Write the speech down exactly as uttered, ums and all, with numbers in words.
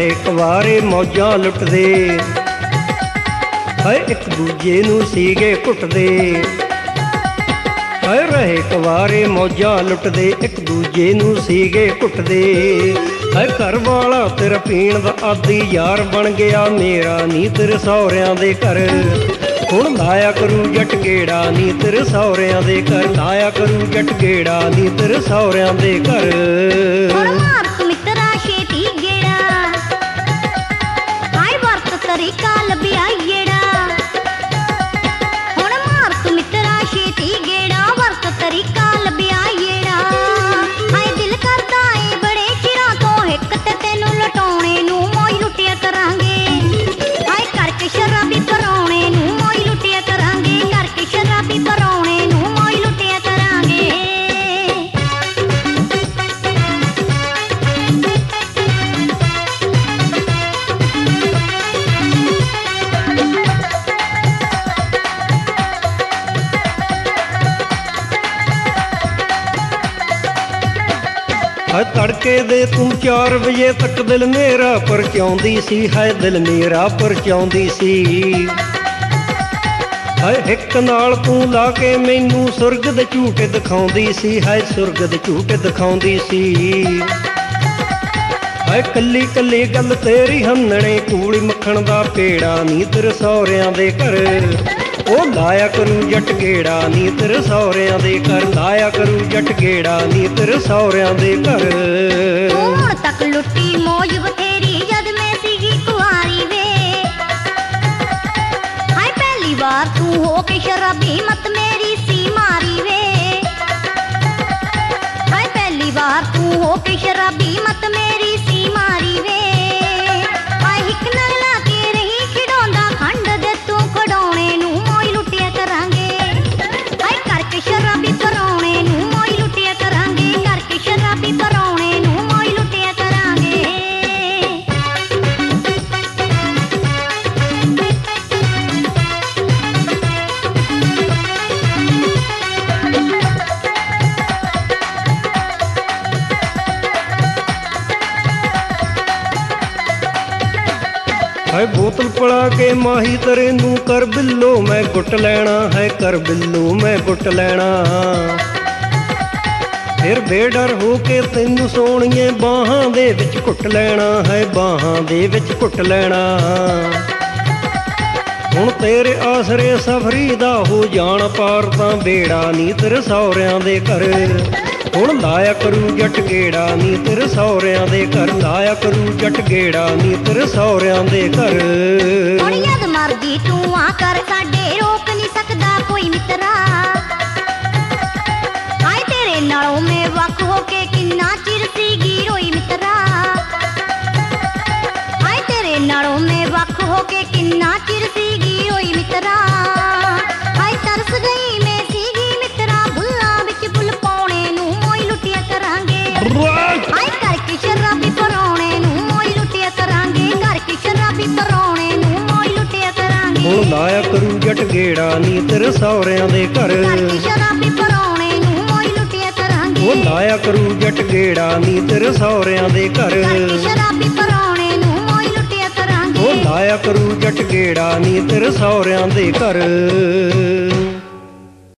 ਰਹੇ ਕੁਵਾਰੇ ਮੌਜਾਂ ਲੁੱਟਦੇ, ਹਾਏ ਇੱਕ ਦੂਜੇ ਨੂੰ ਸੀਗੇ ਘੁੱਟਦੇ। ਹਾਏ ਰਹੇ ਕੁਵਾਰੇ ਮੌਜਾਂ ਲੁੱਟਦੇ, ਇੱਕ ਦੂਜੇ ਨੂੰ ਸੀਗੇ ਘੁੱਟਦੇ। ਹਾਏ ਘਰ ਵਾਲਾ ਤੇਰਾ ਪੀਣ ਦਾ ਆਦੀ ਯਾਰ ਬਣ ਗਿਆ ਮੇਰਾ, ਨੀ ਤੇਰੇ ਸਹੁਰਿਆਂ ਦੇ ਘਰ ਹੁਣ ਲਾਇਆ ਕਰੂ ਜੱਟ ਗੇੜਾ, ਨੀ ਤੇਰੇ ਸਹੁਰਿਆਂ ਦੇ ਘਰ ਲਾਇਆ ਕਰੂ ਜੱਟ ਗੇੜਾ, ਨੀ ਤੇਰੇ ਸਹੁਰਿਆਂ ਦੇ ਘਰ। ਹੁਣ ਮਾਰ ਤੂੰ ਮਿੱਤਰਾ ਛੇਤੀ ਗੇੜਾ, ਹਾਏ ਵਰਤ ਤਰੀਕਾ ਲੱਭਿਆ ਏੜਾ। ਹੁਣ ਮਾਰ ਤੂੰ ਮਿੱਤਰਾ ਛੇਤੀ ਗੇੜਾ, ਵਰਤ ਤਰੀਕਾ ਲੱਭਿਆ ਏੜਾ। ਹਾਏ ਦਿਲ ਕਰਦਾ ਏ ਬੜੇ ਚਿਰਾਂ ਤੋਂ ਇੱਕ ਤੇ ਤੈਨੂੰ ਲਟਾਉਣੇ ਨੂੰ, ਮੌਜ ਲੁੱਟਿਆ ਕਰਾਂਗੇ ਹਾਏ ਕਰਕੇ ਸ਼ਰਾਬੀ ਪਰਾਉਣੇ ਨੂੰ, ਮੌਜ ਲੁੱਟਿਆ ਕਰਾਂਗੇ ਕਰਕੇ ਸ਼ਰਾਬੀ ਪਰਾਉਣੇ ਨੂੰ, ਮੌਜ ਲੁੱਟਿਆ ਕਰਾਂਗੇ। ਹਾਏ ਤੜਕੇ ਦੇ ਤੂੰ ਚਾਰ ਵਜੇ ਤੱਕ ਦਿਲ ਮੇਰਾ ਪਰਚਾਉਂਦੀ ਸੀ, ਹਾਏ ਦਿਲ ਮੇਰਾ ਪਰਚਾਉਂਦੀ ਸੀ। ਹਾਏ ਹਿੱਕ ਨਾਲ ਤੂੰ ਲਾ ਕੇ ਮੈਨੂੰ ਸੁਰਗ ਦੇ ਝੂਟੇ ਦਿਖਾਉਂਦੀ ਸੀ, ਹਾਏ ਸੁਰਗ ਦੇ ਝੂਟੇ ਦਿਖਾਉਂਦੀ ਸੀ। ਹਾਏ ਕੱਲੀ ਕੱਲੀ ਗੱਲ ਤੇਰੀ ਹੰਨਣੇ ਕੂਲੀ ਮੱਖਣ ਦਾ ਪੇੜਾ, ਨੀ ਤੇਰੇ ਸਹੁਰਿਆਂ ਦੇ ਘਰ ਉਹ ਲਾਇਆ ਕਰੂ ਜੱਟ ਗੇੜਾ, ਨੀ ਤੇਰੇ ਸਹੁਰਿਆਂ ਦੇ ਘਰ ਲਾਇਆ ਕਰੂ ਜੱਟ ਗੇੜਾ, ਨੀ ਤੇਰੇ ਸਹੁਰਿਆਂ ਦੇ ਘਰ। ਤੂੰ ਹੁਣ ਤੱਕ ਲੁੱਟੀ ਮੌਜ ਬਥੇਰੀ ਜਦ ਮੈਂ ਸੀਗੀ ਕੁਆਰੀ ਵੇ, ਹਾਏ ਪਹਿਲੀ ਵਾਰ ਤੂੰ ਹੋ ਕੇ ਸ਼ਰਾਬੀ ਮਤ ਮੇਰੀ ਸੀ ਮਾਰੀ ਵੇ। ਹਾਏ ਪਹਿਲੀ ਵਾਰ ਤੂੰ ਹੋ ਕੇ ਸ਼ਰਾਬੀ ਮਤ ਮੇਰੀ ਸੀ ਮਾਰੀ ਵੇ। ਹਾਏ ਹਿੱਕ ਨਾਲ ਲਾ ਕੇ ਰਹੀ ਖਿਡਾਉਂਦਾ ਖੰਡ ਦੇ ਤੂੰ ਖਡਾਉਣੇ ਨੂੰ, ਮੌਜ ਲੁੱਟਿਆ ਕਰਾਂਗੇ ਹਾਏ ਕਰਕੇ ਸ਼ਰਾਬੀ ਪਰਾਉਣੇ ਨੂੰ, ਮੌਜ ਲੁੱਟਿਆ ਕਰਾਂਗੇ ਕਰਕੇ ਸ਼ਰਾਬੀ ਪਰਾਉਣੇ ਨੂੰ, ਮੌਜ ਲੁੱਟਿਆ ਕਰਾਂਗੇ। ਹਾਏ ਬੋਤਲ ਪੜਾ ਕੇ ਮਾਹੀ ਤੇਰੇ ਨੂੰ ਕਰ ਬਿੱਲੋ ਮੈਂ ਗੁੱਟ ਲੈਣਾ, ਹੈ ਕਰ ਬਿੱਲੋ ਮੈਂ ਗੁੱਟ ਲੈਣਾ। ਫਿਰ ਬੇਡਰ ਹੋ ਕੇ ਤੈਨੂੰ ਸੋਹਣੀਏ ਬਾਹਾਂ ਦੇ ਵਿੱਚ ਘੁੱਟ ਲੈਣਾ, ਹੈ ਬਾਹਾਂ ਦੇ ਵਿੱਚ ਘੁੱਟ ਲੈਣਾ। ਹੁਣ ਤੇਰੇ ਆਸਰੇ ਸਫਰੀ ਦਾ ਹੋ ਜਾਣ ਪਾਰ ਤਾਂ ਬੇੜਾ, ਨੀ ਤੇਰੇ ਸਹੁਰਿਆਂ ਦੇ ਘਰ ਹੁਣ ਲਾਇਆ ਕਰੂ ਜੱਟ ਗੇੜਾ, ਨੀ ਤੇਰੇ ਸਹੁਰਿਆਂ ਦੇ ਘਰ ਲਾਇਆ ਕਰੂ ਜੱਟ ਗੇੜਾ, ਨੀ ਤੇਰੇ ਸਹੁਰਿਆਂ ਦੇ ਘਰ। ਹੁਣ ਜਦ ਮਰਜੀ ਤੂੰ ਆ ਕਰ ਸਾਡੇ ਰੋਕ ਨਹੀਂ ਸਕਦਾ ਕੋਈ ਮਿੱਤਰਾ, ਹਾਏ ਤੇਰੇ ਨਾਲੋਂ ਮੈਂ ਵੱਖ ਹੋ ਕੇ ਕਿੰਨਾ ਚਿਰ ਸੀਗੀ ਰੋਈ ਮਿੱਤਰਾ। ਹਾਏ ਤੇਰੇ ਨਾਲੋਂ ਮੈਂ ਵੱਖ ਹੋ ਕੇ ਕਿੰਨਾ ਚਿਰ ਸੀਗੀ ਰੋਈ ਮਿੱਤਰਾ। ਹਾਏ ਤਰਸ ਗਈ ਮੈਂ ਸੀਗੀ ਮਿੱਤਰਾ ਬੁੱਲਾਂ ਵਿੱਚ ਬੁੱਲ ਪਾਉਣੇ ਨੂੰ, ਮੌਜ ਲੁੱਟਿਆ ਕਰਾਂਗੇ ਹਾਏ ਕਰਕੇ ਸ਼ਰਾਬੀ ਪਰਾਉਣੇ ਨੂੰ, ਮੌਜ ਲੁੱਟਿਆ ਕਰਾਂਗੇ ਕਰਕੇ ਸ਼ਰਾਬੀ ਪਰਾਉਣੇ ਨੂੰ, ਮੌਜ ਲੁੱਟਿਆ ਕਰਾਂਗੇ। ਹੁਣ ਲਾਇਆ ਕਰੂ ਜੱਟ ਗੇੜਾ, ਨੀ ਤੇਰੇ ਸਹੁਰਿਆਂ ਦੇ ਘਰ ਕਰਕੇ ਸ਼ਰਾਬੀ ਪਰਾਉਣੇ ਨੂੰ, ਮੌਜ ਲੁੱਟਿਆ ਕਰਾਂਗੇ। ਉਹ ਲਾਇਆ ਕਰੂ ਜੱਟ ਗੇੜਾ, ਨੀ ਤੇਰੇ ਸਹੁਰਿਆਂ ਦੇ ਘਰ ਕਰਕੇ ਸ਼ਰਾਬੀ ਪਰਾਉਣੇ ਨੂੰ, ਮੌਜ ਲੁੱਟਿਆ ਕਰਾਂਗੇ। ਉਹ ਲਾਇਆ ਕਰੂ ਜੱਟ ਗੇੜਾ, ਨੀ ਤੇਰੇ ਸਹੁਰਿਆਂ ਦੇ ਘਰ।